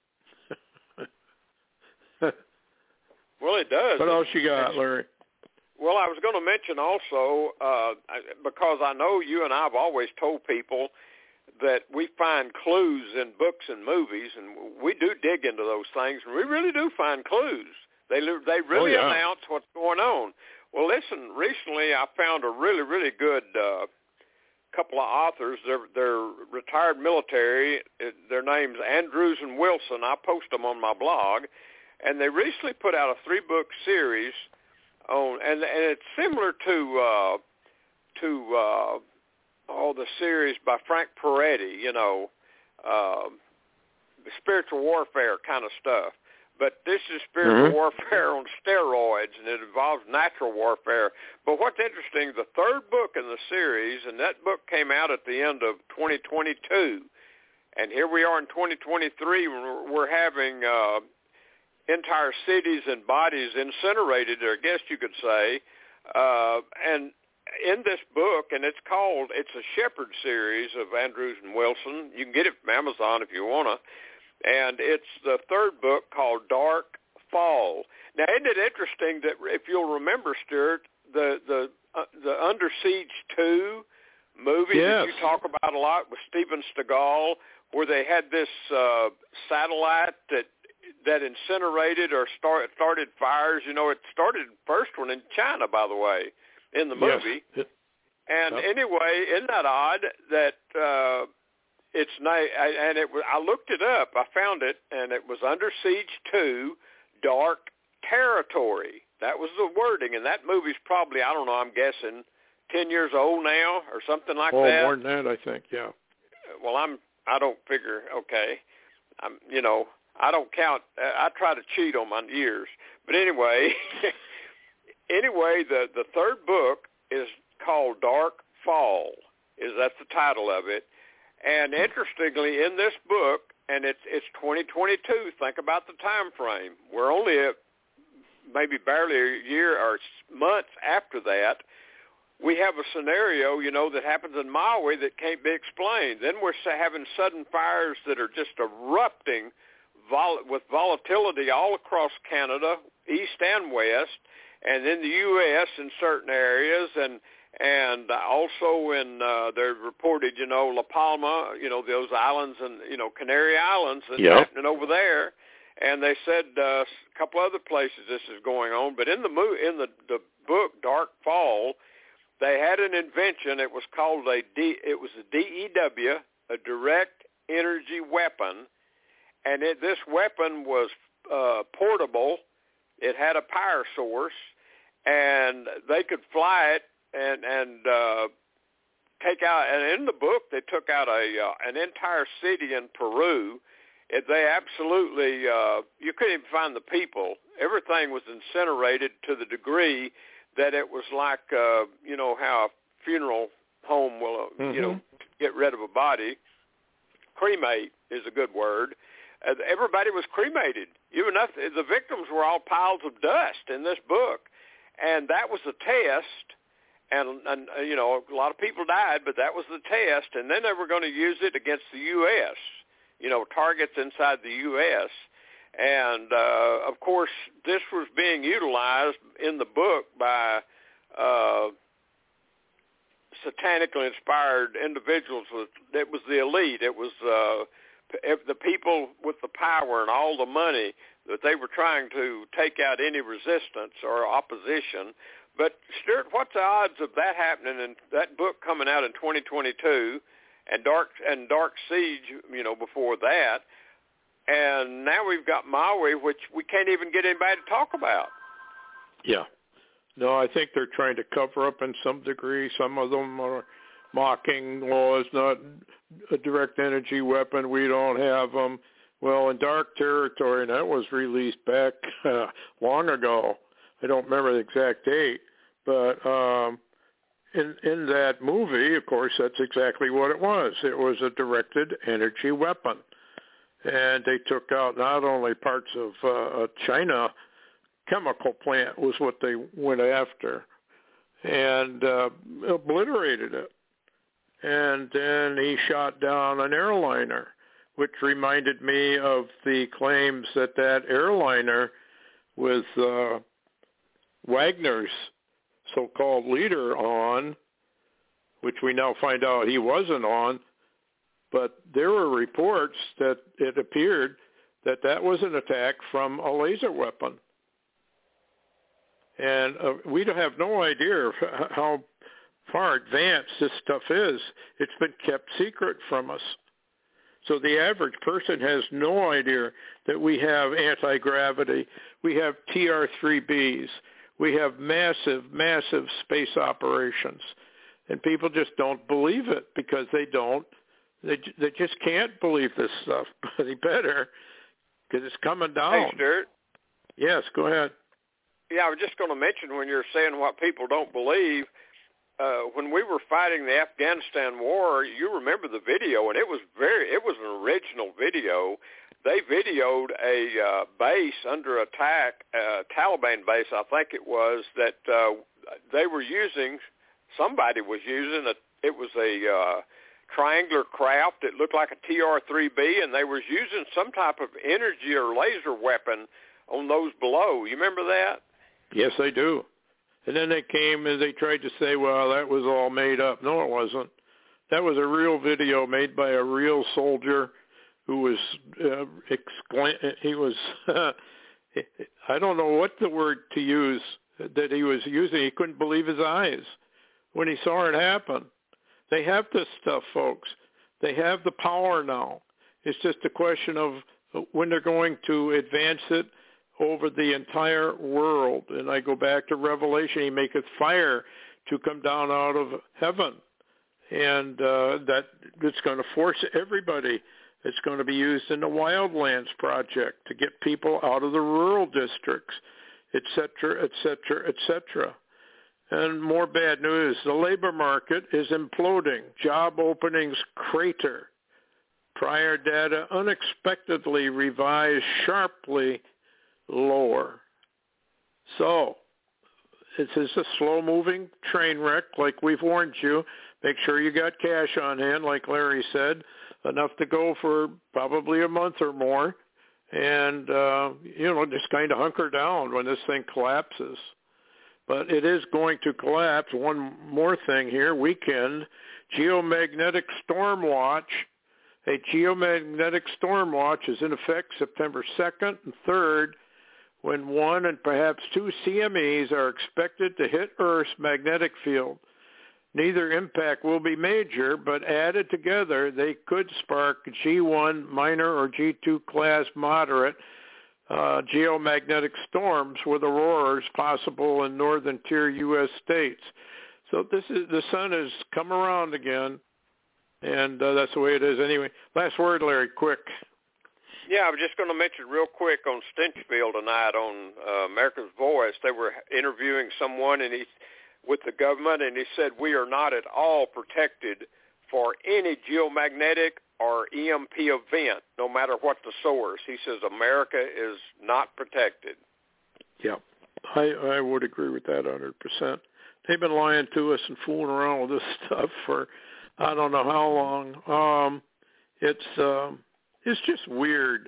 Well, it does. What else you got, Larry? Well, I was going to mention also, uh, because I know you and I have always told people that we find clues in books and movies, and we do dig into those things, and we really do find clues. They they really oh, yeah. announce what's going on. Well, listen, recently I found a really, really good uh, couple of authors. They're, they're retired military. Their name's Andrews and Wilson. I post them on my blog. And they recently put out a three-book series on, and, and it's similar to, uh, to uh, oh, the series by Frank Peretti, you know, uh, spiritual warfare kind of stuff. But this is spiritual mm-hmm. warfare on steroids, and it involves natural warfare. But what's interesting, the third book in the series, and that book came out at the end of twenty twenty-two, and here we are in twenty twenty-three, we're, we're having uh, entire cities and bodies incinerated, I guess you could say. Uh, and in this book, and it's called, it's a Shepherd series of Andrews and Wilson. You can get it from Amazon if you want to. And it's the third book called Dark Fall. Now, isn't it interesting that if you'll remember, Stuart, the the uh, the Under Siege two movie yes. that you talk about a lot with Steven Seagal, where they had this uh, satellite that that incinerated or start, started fires. You know, it started first one in China, by the way, in the movie. Yes. And yep. anyway, isn't that odd that uh, it's nice? And it was, I looked it up. I found it, and it was Under Siege two, Dark Territory. That was the wording, and that movie's probably, I don't know, I'm guessing ten years old now or something like oh, that. Oh, more than that, I think, yeah. Well, I'm, I don't figure, okay. I'm, you know, I don't count. I try to cheat on my years. But anyway, anyway, the, the third book is called Dark Fall. Is that's the title of it. And interestingly, in this book, and it's it's twenty twenty-two. Think about the time frame. We're only a, maybe barely a year or months after that. We have a scenario, you know, that happens in Maui that can't be explained. Then we're having sudden fires that are just erupting vol- with volatility all across Canada, east and west, and in the U S in certain areas, and and also in, uh, they're reported, you know, La Palma, you know, those islands and, you know, Canary Islands that's yep. happening over there. And they said uh, a couple other places this is going on. But in the mo- in the, the book, Dark Fall, they had an invention. It was called a D, it was a D E W, a direct energy weapon. And it, this weapon was uh, portable. It had a power source, and they could fly it and and uh, take out. And in the book, they took out a uh, an entire city in Peru. It, they absolutely uh, you couldn't even find the people. Everything was incinerated to the degree that it was like uh, you know how a funeral home will uh, mm-hmm. you know get rid of a body. Cremate is a good word. Uh, everybody was cremated. Even enough, the victims were all piles of dust in this book, and that was the test. And, and uh, you know, a lot of people died, but that was the test. And then they were going to use it against the U S, you know, targets inside the U S And, uh, of course, this was being utilized in the book by uh, satanically inspired individuals. With, it was the elite. It was uh, the people with the power and all the money that they were trying to take out any resistance or opposition. But, Stuart, what's the odds of that happening and that book coming out in twenty twenty-two and Dark and Dark Siege, you know, before that? And now we've got Maui, which we can't even get anybody to talk about. Yeah. No, I think they're trying to cover up in some degree. Some of them are mocking, well, it's not a direct energy weapon. We don't have them. Well, in Dark Territory, and that was released back uh, long ago. I don't remember the exact date, But um, in in that movie, of course, that's exactly what it was. It was a directed energy weapon. And they took out not only parts of uh, a China chemical plant was what they went after, and uh, obliterated it. And then he shot down an airliner, which reminded me of the claims that that airliner with uh, Wagner's so-called leader on, which we now find out he wasn't on, but there were reports that it appeared that that was an attack from a laser weapon. And uh, we don't have no idea how far advanced this stuff is. It's been kept secret from us. So the average person has no idea that we have anti-gravity. We have T R three Bs. We have massive, massive space operations. And people just don't believe it because they don't. They they just can't believe this stuff. But they better, because it's coming down. Hey, Stuart. Yes, go ahead. Yeah, I was just going to mention when you're saying what people don't believe, uh, when we were fighting the Afghanistan war, you remember the video, and it was very, it was an original video. They videoed a uh, base under attack, uh, Taliban base, I think it was, that uh, they were using, somebody was using, a, it was a uh, triangular craft that looked like a T R three B, and they was using some type of energy or laser weapon on those below. You remember that? Yes, I do. And then they came and they tried to say, well, that was all made up. No, it wasn't. That was a real video made by a real soldier who was, uh, exclaim- he was, I don't know what the word to use that he was using. He couldn't believe his eyes when he saw it happen. They have this stuff, folks. They have the power now. It's just a question of when they're going to advance it over the entire world. And I go back to Revelation. He maketh fire to come down out of heaven. And uh, that it's going to force everybody. It's going to be used in the Wildlands Project to get people out of the rural districts, et cetera, et cetera, et cetera. And more bad news. The labor market is imploding. Job openings crater. Prior data unexpectedly revised sharply lower. So this is a slow-moving train wreck, like we've warned you. Make sure you got cash on hand, like Larry said, enough to go for probably a month or more, and uh, you know, just kind of hunker down when this thing collapses. But it is going to collapse. One more thing here, weekend, geomagnetic storm watch. A geomagnetic storm watch is in effect September second and third, when one and perhaps two C M Es are expected to hit Earth's magnetic field. Neither impact will be major, but added together, they could spark G one minor or G two class moderate uh, geomagnetic storms with auroras possible in northern tier U S states. So this is the sun has come around again, and uh, that's the way it is anyway. Last word, Larry, quick. Yeah, I was just going to mention real quick on Stinchfield tonight on uh, America's Voice. They were interviewing someone and he, with the government, and he said, we are not at all protected for any geomagnetic or E M P event, no matter what the source. He says America is not protected. Yeah, I, I would agree with that one hundred percent. They've been lying to us and fooling around with this stuff for I don't know how long. Um, it's... Um, It's just weird.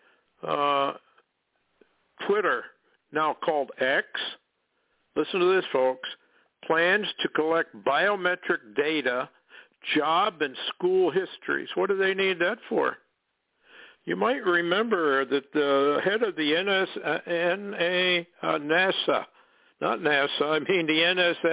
Uh, Twitter, now called X, listen to this, folks, plans to collect biometric data, job and school histories. What do they need that for? You might remember that the head of the N S, uh, N A, uh, NASA, not NASA, I mean the N S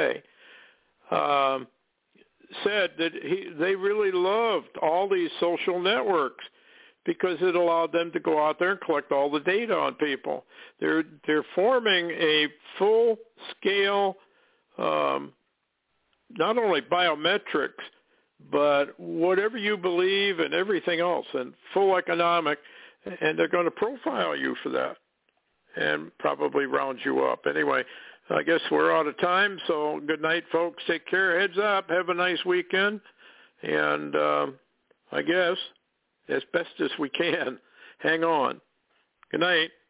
A, um, said that he, they really loved all these social networks, because it allowed them to go out there and collect all the data on people. They're they're forming a full-scale, um, not only biometrics, but whatever you believe and everything else, and full economic, and they're going to profile you for that and probably round you up. Anyway, I guess we're out of time. So good night, folks. Take care. Heads up. Have a nice weekend. And uh, I guess as best as we can, hang on. Good night.